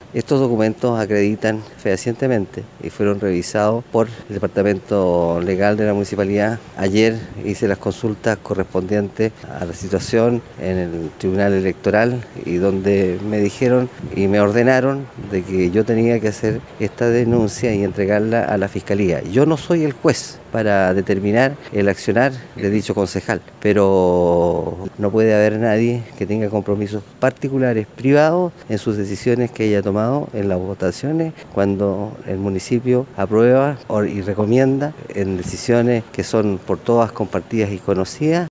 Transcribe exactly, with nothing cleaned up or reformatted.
Estos documentos acreditan fehacientemente y fueron revisados por el Departamento Legal de la Municipalidad. Ayer hice las consultas correspondientes a la situación en el Tribunal Electoral y donde me dijeron y me ordenaron de que yo tenía que hacer esta denuncia y entregarla a la Fiscalía. Yo no soy el juez para determinar el accionar de dicho concejal, pero no puede haber nadie que tenga compromisos particulares, privados, en sus decisiones que haya tomado en las votaciones, cuando el municipio aprueba y recomienda en decisiones que son por todas compartidas y conocidas.